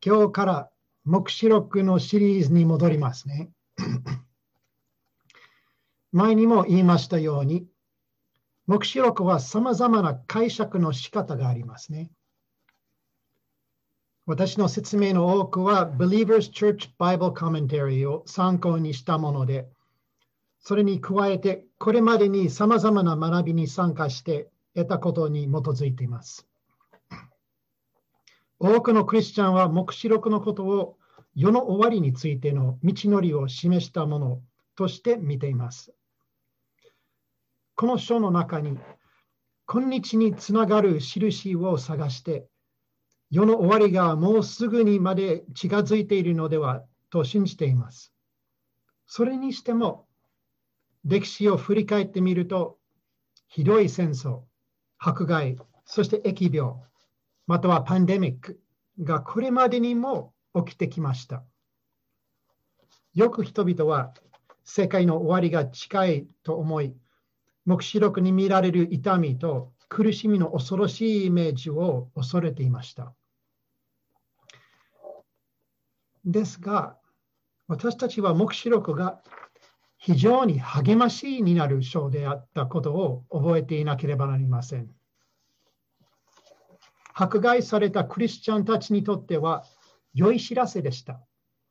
今日から黙示録のシリーズに戻りますね。前にも言いましたように、黙示録はさまざまな解釈の仕方がありますね。私の説明の多くは Believers Church Bible Commentary を参考にしたもので、それに加えてこれまでにさまざまな学びに参加して得たことに基づいています。多くのクリスチャンは黙示録のことを世の終わりについての道のりを示したものとして見ています。この書の中に今日につながる印を探して世の終わりがもうすぐにまで近づいているのではと信じています。それにしても歴史を振り返ってみるとひどい戦争、迫害、そして疫病、またはパンデミックがこれまでにも起きてきました。よく人々は世界の終わりが近いと思い、黙示録に見られる痛みと苦しみの恐ろしいイメージを恐れていました。ですが、私たちは黙示録が非常に励ましになる書であったことを覚えていなければなりません。迫害されたクリスチャンたちにとっては良い知らせでした。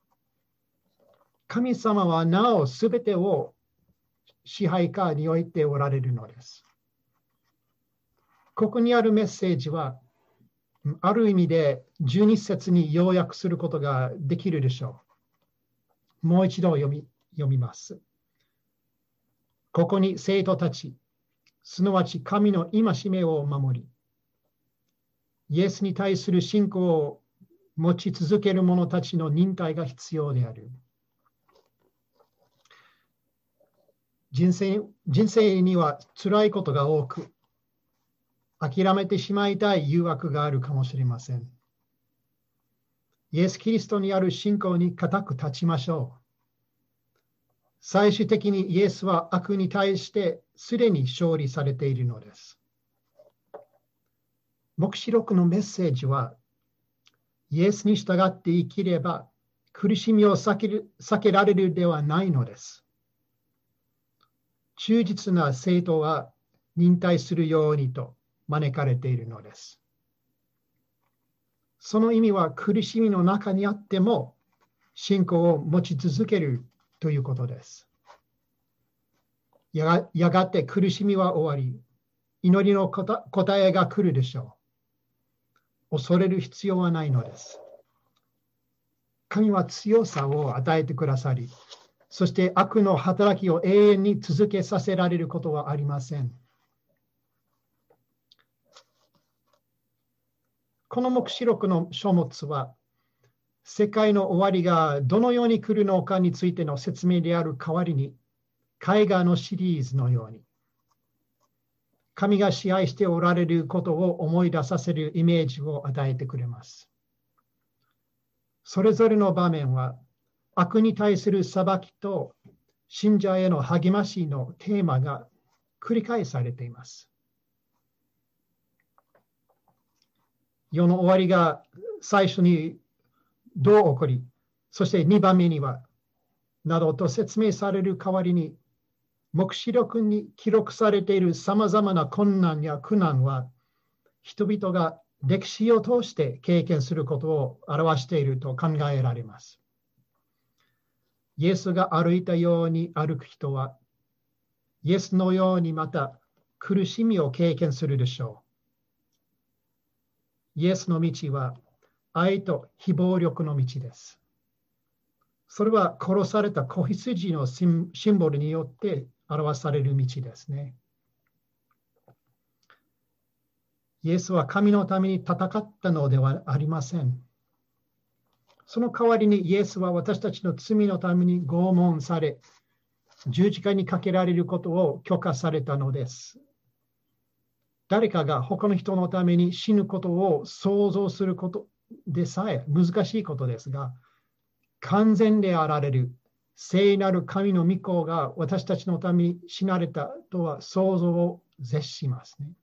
神様はなおすべてを支配下に置いておられるのです。ここにあるメッセージは、ある意味で12節に要約することができるでしょう。もう一度読みます。ここに生徒たち、すなわち神の戒めを守り、イエスに対する信仰を持ち続ける者たちの忍耐が必要である。人生には辛いことが多く、諦めてしまいたい誘惑があるかもしれません。イエス・キリストにある信仰に固く立ちましょう。最終的にイエスは悪に対してすでに勝利されているのです。黙示録のメッセージは、イエスに従って生きれば苦しみを避けられるではないのです。忠実な生徒は忍耐するようにと招かれているのです。その意味は苦しみの中にあっても信仰を持ち続けるということです。やがて苦しみは終わり、祈りの答えが来るでしょう。恐れる必要はないのです。神は強さを与えてくださり、そして悪の働きを永遠に続けさせられることはありません。この黙示録の書物は、世界の終わりがどのように来るのかについての説明である代わりに、絵画のシリーズのように、神が支配しておられることを思い出させるイメージを与えてくれます。それぞれの場面は、悪に対する裁きと信者への励ましのテーマが繰り返されています。世の終わりが最初にどう起こり、そして2番目には、などと説明される代わりに、黙示録に記録されているさまざまな困難や苦難は、人々が歴史を通して経験することを表していると考えられます。イエスが歩いたように歩く人は、イエスのようにまた苦しみを経験するでしょう。イエスの道は愛と非暴力の道です。それは殺された子羊のシンボルによって表される道ですね。イエスは神のために戦ったのではありません。その代わりにイエスは私たちの罪のために拷問され、十字架にかけられることを許可されたのです。誰かが他の人のために死ぬことを想像することでさえ難しいことですが、完全であられる聖なる神の御子が私たちのために死なれたとは想像を絶しますね。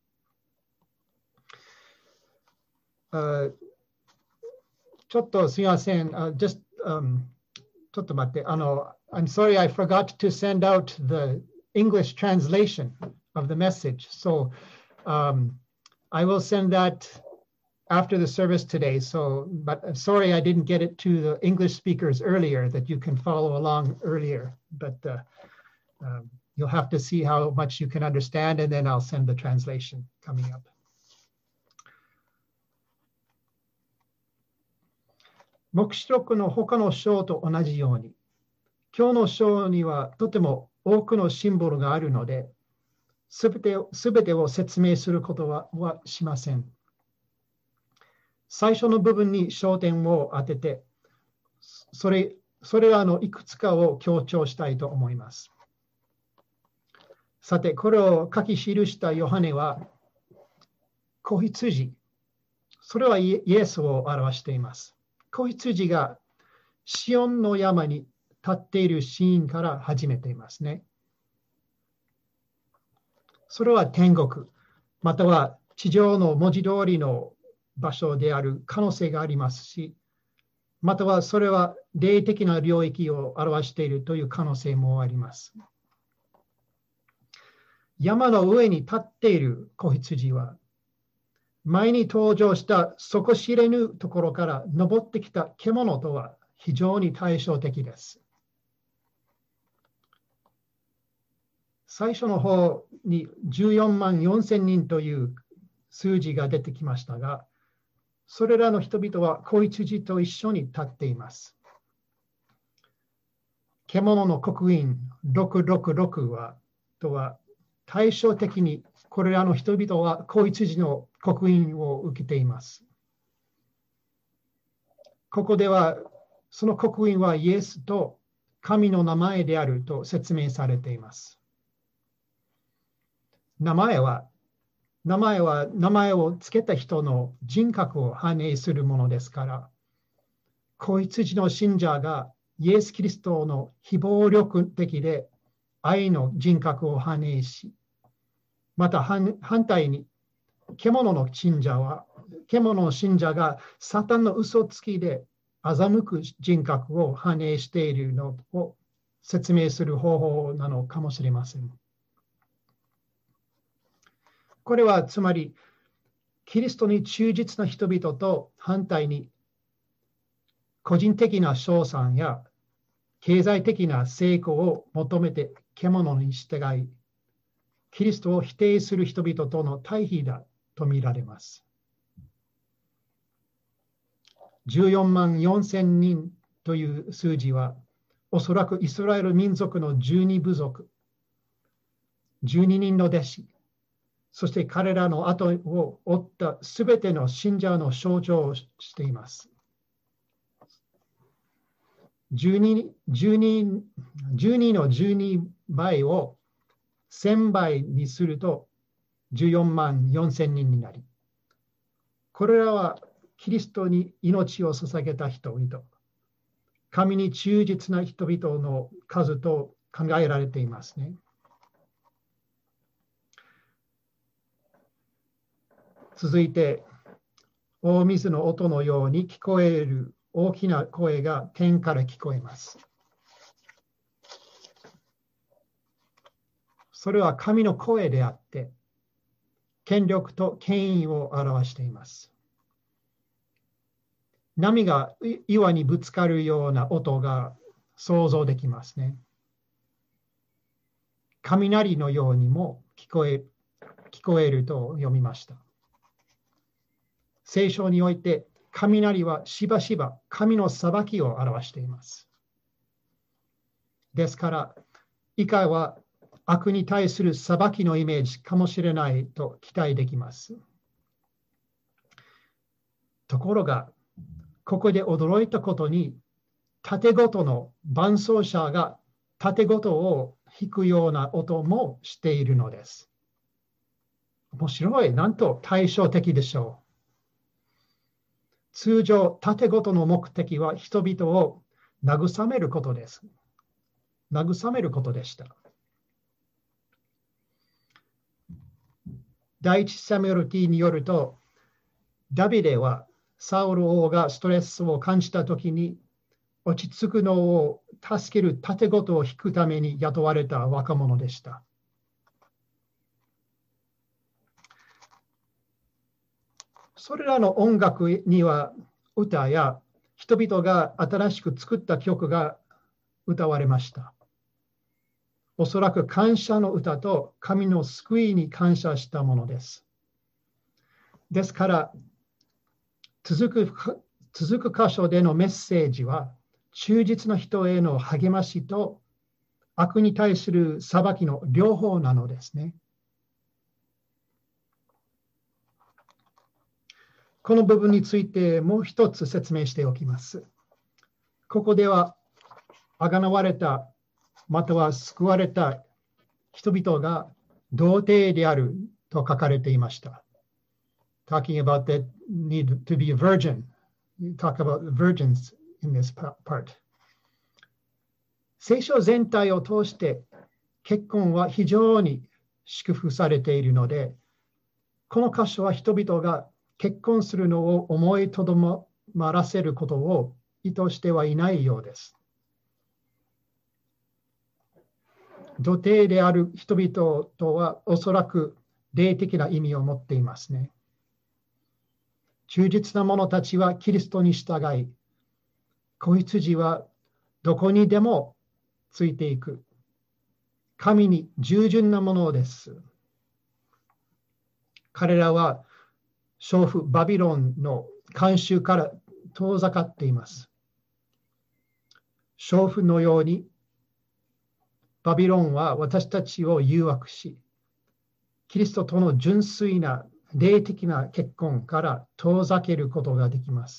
ちょっとすみません。ちょっと待って。I'm sorry, I forgot to send out the English translation of the message. So I will send that after the service today. So, but sorry, I didn't get it to the English speakers earlier that you can follow along earlier. But you'll have to see how much you can understand, and then I'll send the translation coming up. 黙示録の他の章と同じように、今日の章にはとても多くのシンボルがあるので、すべてを説明することはしません。最初の部分に焦点を当てて、それらのいくつかを強調したいと思います。さて、これを書き記したヨハネは、子羊、それはイエスを表しています。子羊がシオンの山に立っているシーンから始めていますね。それは天国、または地上の文字通りの場所である可能性がありますし、またはそれは霊的な領域を表しているという可能性もあります。山の上に立っている子羊は、前に登場した底知れぬところから登ってきた獣とは非常に対照的です。最初の方に14万4千人という数字が出てきましたが、それらの人々は子羊と一緒に立っています。獣の刻印666とは対照的にこれらの人々は子羊の刻印を受けています。ここではその刻印はイエスと神の名前であると説明されています。名前をつけた人の人格を反映するものですから、子羊の信者がイエス・キリストの非暴力的で愛の人格を反映し、また反対に獣の信者がサタンの嘘つきで欺く人格を反映しているのを説明する方法なのかもしれません。これはつまりキリストに忠実な人々と反対に個人的な賞賛や経済的な成功を求めて獣に従い、キリストを否定する人々との対比だと見られます。14万4千人という数字は、おそらくイスラエル民族の12部族、12人の弟子、そして彼らの後を追ったすべての信者の象徴をしています。12の12倍を1000倍にすると14万4千人になり、これらはキリストに命を捧げた人々、神に忠実な人々の数と考えられていますね。続いて、大水の音のように聞こえる大きな声が天から聞こえます。それは神の声であって、権力と権威を表しています。波が岩にぶつかるような音が想像できますね。雷のようにも聞こえると読みました。聖書において雷はしばしば神の裁きを表しています。ですから、以下は悪に対する裁きのイメージかもしれないと期待できます。ところが、ここで驚いたことに、盾ごとの伴奏者が盾ごとを弾くような音もしているのです。面白い。なんと対照的でしょう。通常、盾ごとの目的は人々を慰めることです。慰めることでした。第一サムエル記によると、ダビデはサウル王がストレスを感じたときに、落ち着くのを助ける盾事を弾くために雇われた若者でした。それらの音楽には歌や人々が新しく作った曲が歌われました。おそらく感謝の歌と神の救いに感謝したものです。ですから、続く箇所でのメッセージは、忠実な人への励ましと悪に対する裁きの両方なのですね。この部分についてもう一つ説明しておきます。ここでは、あがなわれた、または救われた人々が童貞であると書かれていました。Talking about the need to be a virgin. You talk about virgins in this part. 聖書全体を通して結婚は非常に祝福されているので、この箇所は人々が結婚するのを思いとどまらせることを意図してはいないようです。童貞である人々とはおそらく霊的な意味を持っていますね。忠実な者たちはキリストに従い、子羊はどこにでもついていく。神に従順なものです。彼らは娼婦バビロンの慣習から遠ざかっています。娼婦のようにバビロンは私たちを誘惑し、キリストとの純粋な霊的な結婚から遠ざけることができます。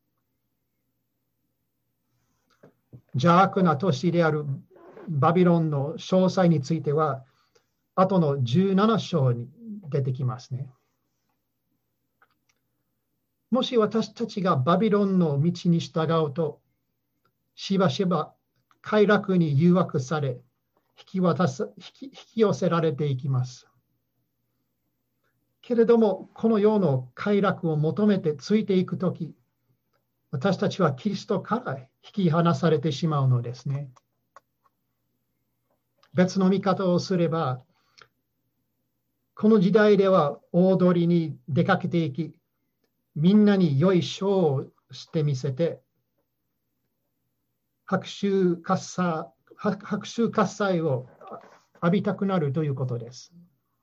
邪悪な都市であるバビロンの詳細については、後の17章に出てきますね。もし私たちがバビロンの道に従うと、しばしば快楽に誘惑され、引き寄せられていきます。けれども、この世の快楽を求めてついていくとき、私たちはキリストから引き離されてしまうのですね。別の見方をすれば、この時代では大通りに出かけていき、みんなに良いショーをしてみせて、拍手喝采を浴びたくなるということです。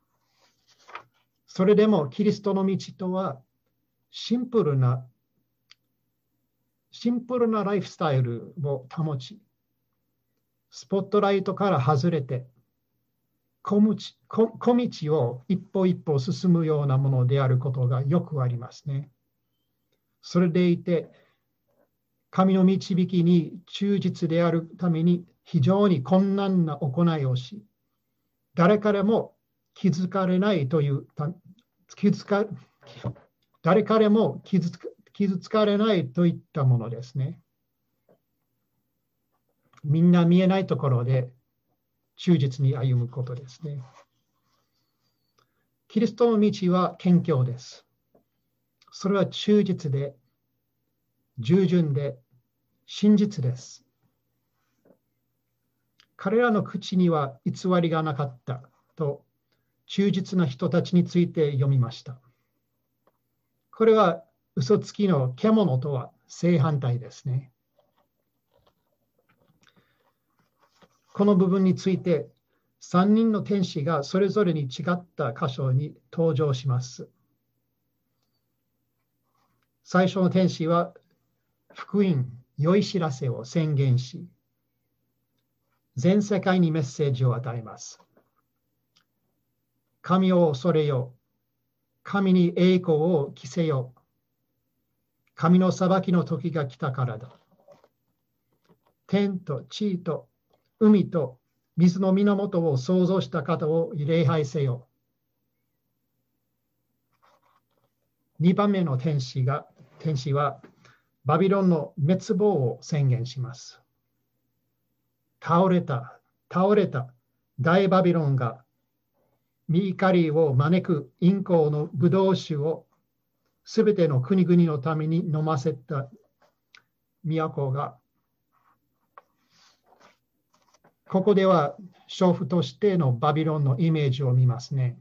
それでもキリストの道とはシンプルなライフスタイルを保ち、スポットライトから外れて、小道を一歩一歩進むようなものであることがよくありますね。それでいて、神の導きに忠実であるために非常に困難な行いをし、誰彼も気づかれないという誰彼も傷つかれないといったものですね。みんな見えないところで忠実に歩むことですね。キリストの道は謙虚です。それは忠実で、従順で、真実です。彼らの口には偽りがなかったと、忠実な人たちについて読みました。これは嘘つきの獣とは正反対ですね。この部分について3人の天使がそれぞれに違った箇所に登場します。最初の天使は福音、良い知らせを宣言し、全世界にメッセージを与えます。神を恐れよ、神に栄光を着せよ、神の裁きの時が来たからだ。天と地と海と水の源を創造した方を礼拝せよ。2番目の天使はバビロンの滅亡を宣言します。倒れた大バビロンが御怒りを招く陰行のブドウ酒をすべての国々のために飲ませた都が、ここでは娼婦としてのバビロンのイメージを見ますね。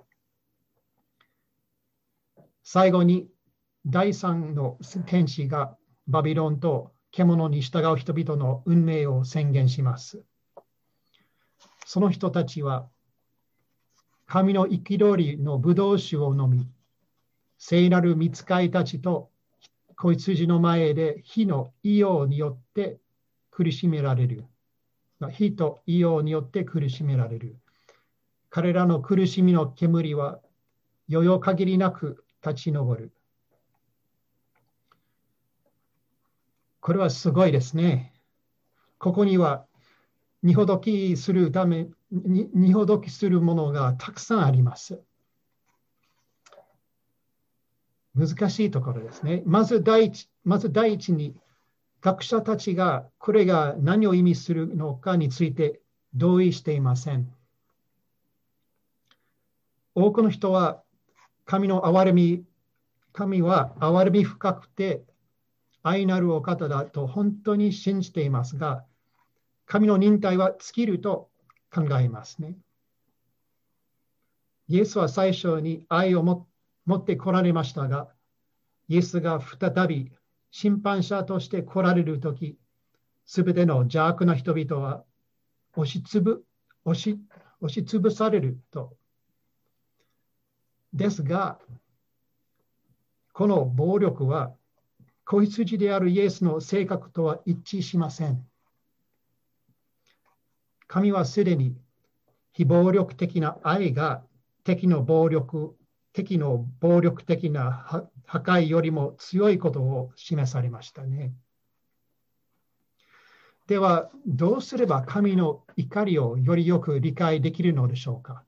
最後に第三の天使がバビロンと獣に従う人々の運命を宣言します。その人たちは神の憤りのブドウ酒を飲み、聖なる御使いたちと子羊の前で火の硫黄によって苦しめられる。火と硫黄によって苦しめられる。彼らの苦しみの煙は余裕限りなく立ち上る。これはすごいですね。ここには荷ほどきするものがたくさんあります。難しいところですね。まず第一に、学者たちがこれが何を意味するのかについて同意していません。多くの人は神は憐れみ深くて愛なるお方だと本当に信じていますが、神の忍耐は尽きると考えますね。イエスは最初に愛を持って来られましたが、イエスが再び審判者として来られるとき、すべての邪悪な人々は押しつぶされると。ですが、この暴力は子羊であるイエスの性格とは一致しません。神はすでに非暴力的な愛が敵の暴力的な破壊よりも強いことを示されましたね。では、どうすれば神の怒りをよりよく理解できるのでしょうか。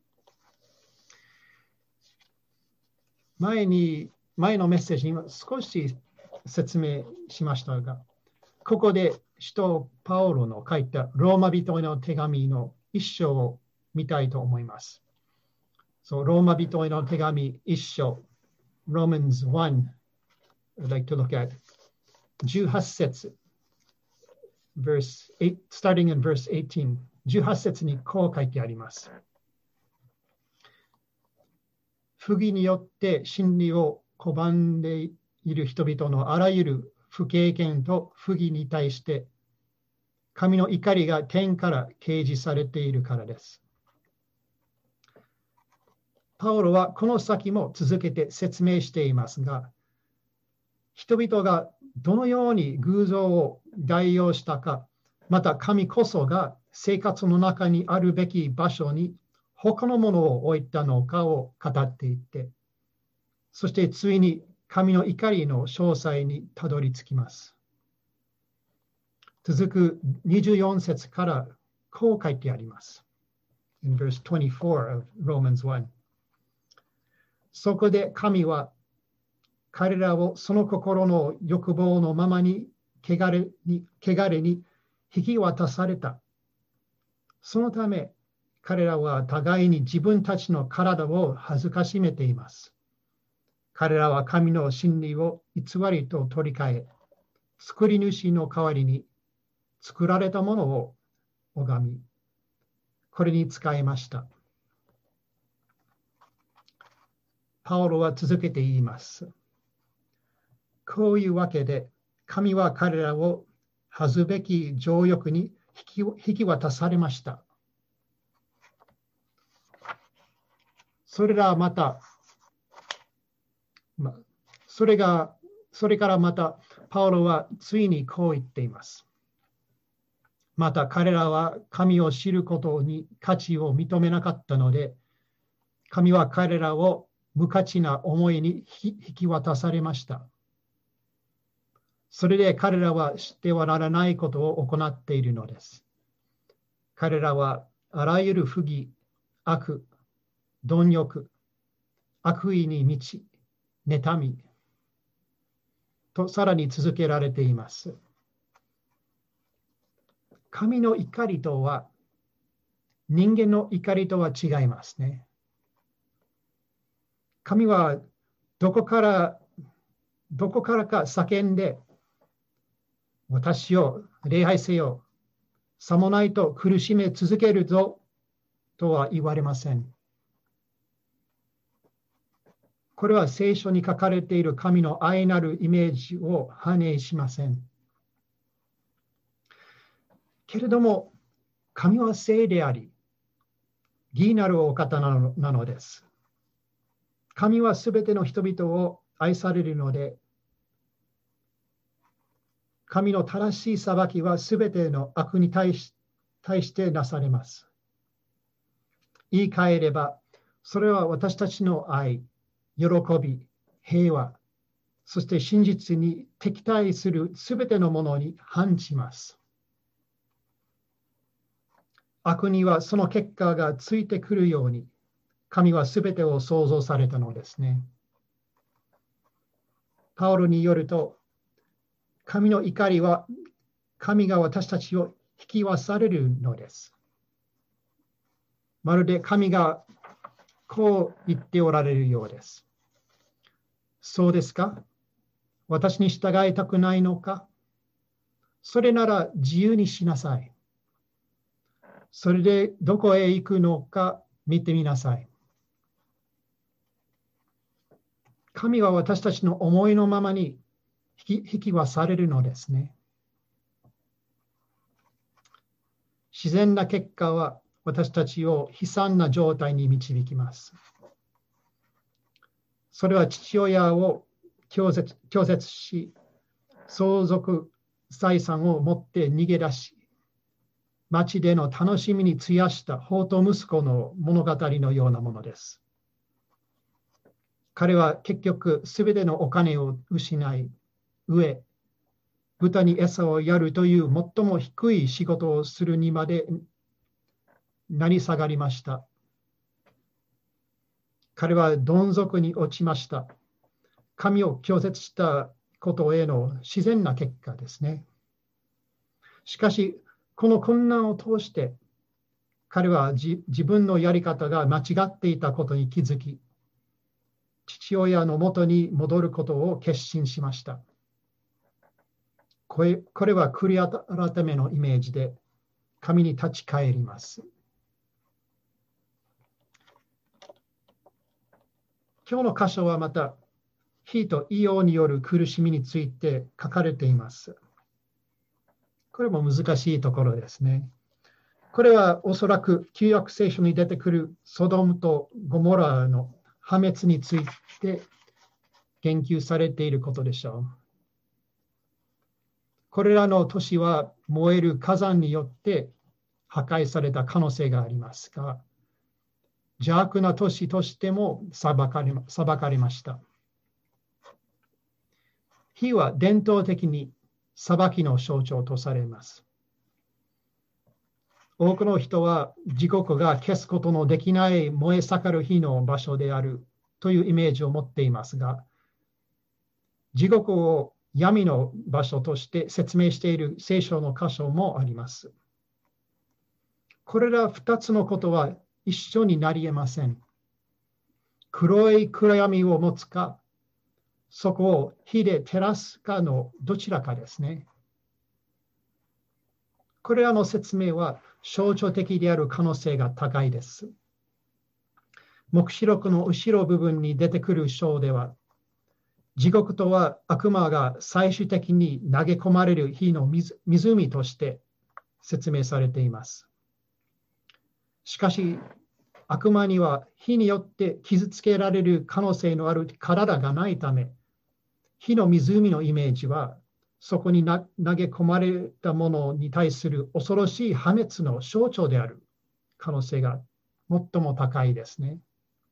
前のメッセージには少し説明しましたが、ここで使徒パウロの書いたローマ人への手紙の一章を見たいと思います。ローマ人への手紙一章、Romans 1, I'd like to look at 18節、starting in verse 18、18節にこう書いてあります。不義によって真理を拒んでいる人々のあらゆる不経験と不義に対して神の怒りが天から掲示されているからです。パウロはこの先も続けて説明していますが、人々がどのように偶像を代用したか、また神こそが生活の中にあるべき場所に他のものを置いたのかを語っていって、そしてついに神の怒りの詳細にたどり着きます。続く24節からこう書いてあります。In verse 24 of Romans 1。そこで神は彼らをその心の欲望のままに汚れに引き渡された。そのため彼らは互いに自分たちの体を恥ずかしめています。彼らは神の真理を偽りと取り替え、作り主の代わりに作られたものを拝み、これに仕えました。パウロは続けて言います。こういうわけで、神は彼らを恥ずべき情欲に引き渡されました。それからまた、パウロはついにこう言っています。また彼らは神を知ることに価値を認めなかったので、神は彼らを無価値な思いに引き渡されました。それで彼らは知ってはならないことを行っているのです。彼らはあらゆる不義、悪、貪欲、悪意に満ち、妬みとさらに続けられています。神の怒りとは人間の怒りとは違いますね。神はどこからか叫んで、私を礼拝せよ、さもないと苦しめ続けるぞとは言われません。これは聖書に書かれている神の愛なるイメージを反映しません。けれども、神は聖であり、義なるお方なのです。神はすべての人々を愛されるので、神の正しい裁きはすべての悪に対してなされます。言い換えれば、それは私たちの愛、喜び、平和、そして真実に敵対するすべてのものに反します。悪にはその結果がついてくるように、神はすべてを創造されたのですね。パウロによると、神の怒りは神が私たちを引き忘れるのです。まるで神がこう言っておられるようです。そうですか？私に従いたくないのか？それなら自由にしなさい。それでどこへ行くのか見てみなさい。神は私たちの思いのままに引き忘れるのですね。自然な結果は私たちを悲惨な状態に導きます。それは父親を拒絶し、相続財産を持って逃げ出し、町での楽しみに費やした放蕩息子の物語のようなものです。彼は結局すべてのお金を失い、豚に餌をやるという最も低い仕事をするにまで成り下がりました。彼はどん底に落ちました。神を拒絶したことへの自然な結果ですね。しかし、この困難を通して、彼は自分のやり方が間違っていたことに気づき、父親のもとに戻ることを決心しました。これは悔い改めのイメージで、神に立ち返ります。今日の箇所はまた、火と硫黄による苦しみについて書かれています。これも難しいところですね。これはおそらく旧約聖書に出てくるソドムとゴモラの破滅について言及されていることでしょう。これらの都市は燃える火山によって破壊された可能性がありますが、邪悪な都市としても裁かれました。火は伝統的に裁きの象徴とされます。多くの人は地獄が消すことのできない燃え盛る火の場所であるというイメージを持っていますが、地獄を闇の場所として説明している聖書の箇所もあります。これら2つのことは一緒になり得ません。黒い暗闇を持つか、そこを火で照らすかのどちらかですね。これらの説明は象徴的である可能性が高いです。黙示録の後ろ部分に出てくる章では、地獄とは悪魔が最終的に投げ込まれる火の湖として説明されています。しかし、悪魔には火によって傷つけられる可能性のある体がないため、火の湖のイメージは、そこに投げ込まれたものに対する恐ろしい破滅の象徴である可能性が最も高いですね。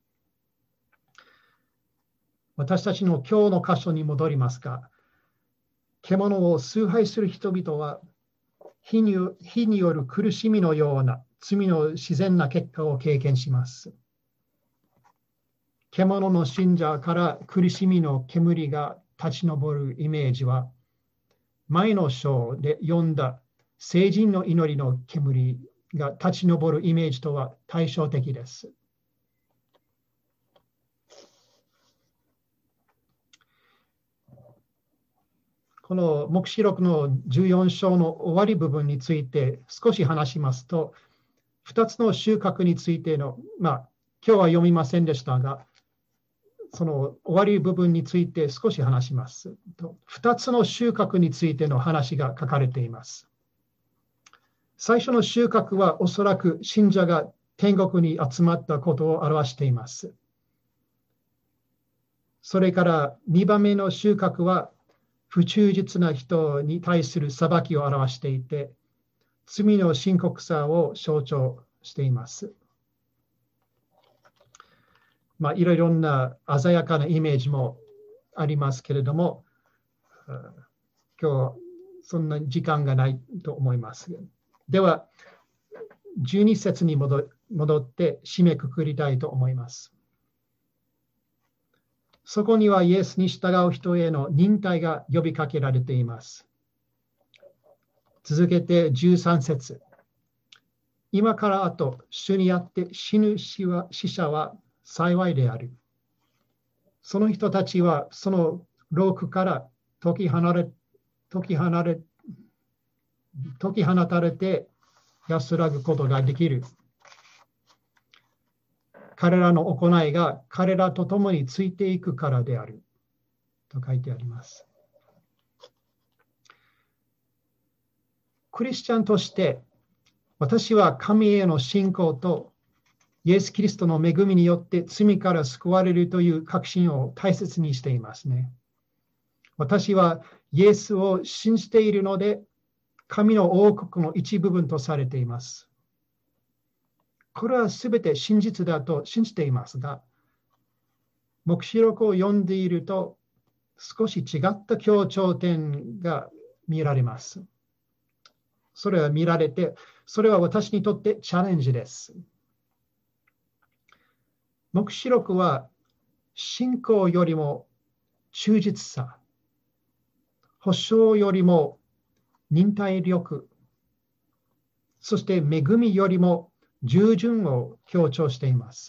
私たちの今日の箇所に戻りますが、獣を崇拝する人々は火による苦しみのような罪の自然な結果を経験します。獣の信者から苦しみの煙が立ち上るイメージは、前の章で読んだ聖人の祈りの煙が立ち上るイメージとは対照的です。 この黙示録の14章の終わり部分について少し話しますと、2つの収穫についての、今日は読みませんでしたが、その終わり部分について少し話します。2つの収穫についての話が書かれています。最初の収穫はおそらく信者が天国に集まったことを表しています。それから2番目の収穫は不忠実な人に対する裁きを表していて、罪の深刻さを象徴しています。いろいろな鮮やかなイメージもありますけれども、今日そんな時間がないと思います。では、12節に戻って締めくくりたいと思います。そこにはイエスに従う人への忍耐が呼びかけられています。続けて13節。今からあと主にあって死ぬ死者は幸いである。その人たちはその労苦から解き放たれて安らぐことができる。彼らの行いが彼らと共についていくからである。と書いてあります。クリスチャンとして私は神への信仰とイエス・キリストの恵みによって罪から救われるという確信を大切にしていますね。私はイエスを信じているので、神の王国の一部分とされています。これはすべて真実だと信じていますが、黙示録を読んでいると少し違った強調点が見られます。それは見られて、それは私にとってチャレンジです。黙示録は信仰よりも忠実さ、保証よりも忍耐力、そして恵みよりも従順を強調しています。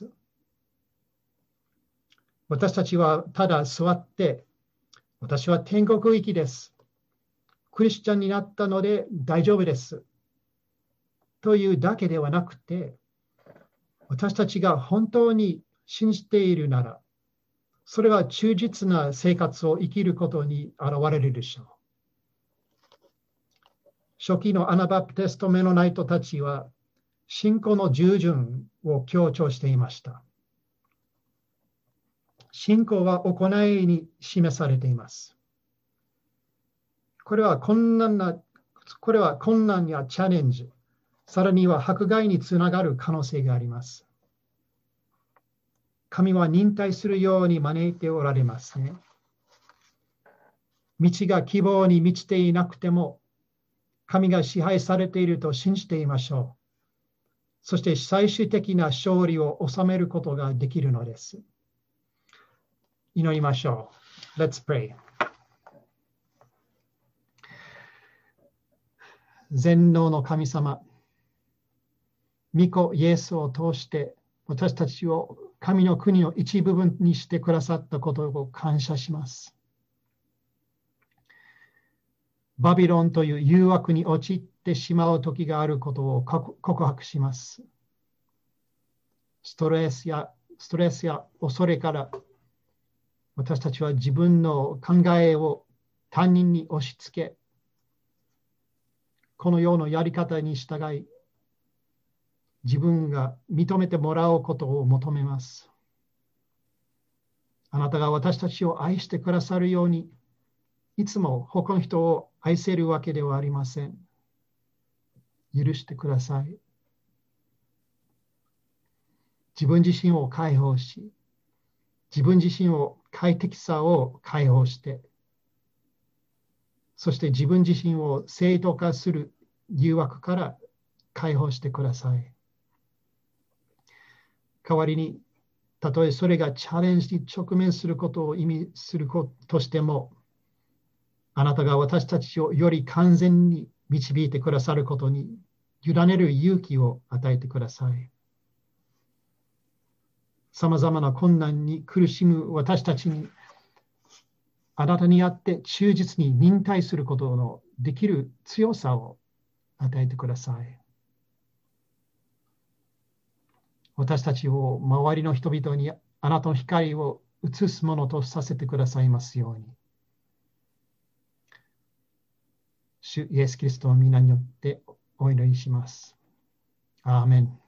私たちはただ座って、私は天国行きです。クリスチャンになったので大丈夫です。というだけではなくて、私たちが本当に信じているなら、それは忠実な生活を生きることに現れるでしょう。初期のアナバプテストメノナイトたちは、信仰の従順を強調していました。信仰は行いに示されています。これは困難やチャレンジ、さらには迫害につながる可能性があります。神は忍耐するように招いておられますね。道が希望に満ちていなくても、神が支配されていると信じていましょう。そして最終的な勝利を収めることができるのです。祈りましょう。Let's pray. 全能の神様、御子イエスを通して私たちを神の国の一部分にしてくださったことを感謝します。バビロンという誘惑に陥ってしまう時があることを告白します。ストレスや恐れから私たちは自分の考えを他人に押し付け、この世のやり方に従い、自分が認めてもらうことを求めます。あなたが私たちを愛してくださるように、いつも他の人を愛せるわけではありません。許してください。自分自身を解放し、自分自身を快適さを解放して、そして自分自身を正当化する誘惑から解放してください。代わりに、たとえそれがチャレンジに直面することを意味するとしても、あなたが私たちをより完全に導いてくださることに委ねる勇気を与えてください。さまざまな困難に苦しむ私たちにあなたにあって忠実に忍耐することのできる強さを与えてください。私たちを周りの人々にあなたの光を映すものとさせてくださいますように。主イエス・キリストの皆によってお祈りします。アーメン。